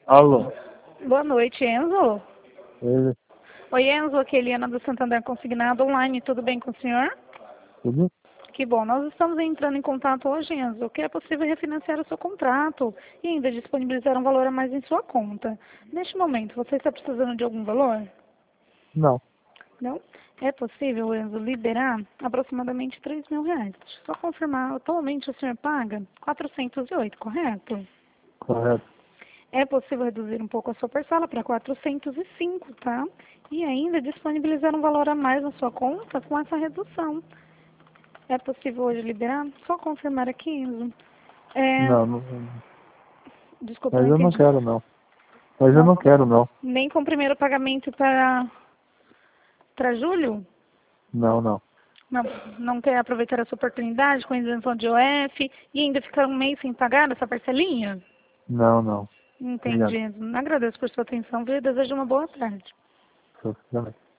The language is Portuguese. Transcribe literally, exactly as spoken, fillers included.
Alô? Boa noite, Enzo. Ele, Oi, Enzo, aqui é Eliana do Santander Consignado Online. Tudo bem com o senhor? tudo? Que bom. Nós estamos entrando em contato hoje, Enzo, que é possível refinanciar o seu contrato e ainda disponibilizar um valor a mais em sua conta. Neste momento, você está precisando de algum valor? Não, Não? É possível, Enzo, liberar aproximadamente três mil reais. Deixa eu só confirmar. Atualmente o senhor paga quatrocentos e oito, correto? correto. É possível reduzir um pouco a sua parcela para quatrocentos e cinco, tá? E ainda disponibilizar um valor a mais na sua conta com essa redução. É possível hoje liberar? Só confirmar aqui, Enzo. É, Não, não, desculpa, mas não eu não entendi. quero não. Mas eu Não, não quero não. nem com o primeiro pagamento para para julho? Não, não. Não, não quer aproveitar essa oportunidade com isenção de O F e ainda ficar um mês sem pagar essa parcelinha? Não, não. Entendi, Obrigado. Enzo. Agradeço por sua atenção, viu? E desejo uma boa tarde. Só-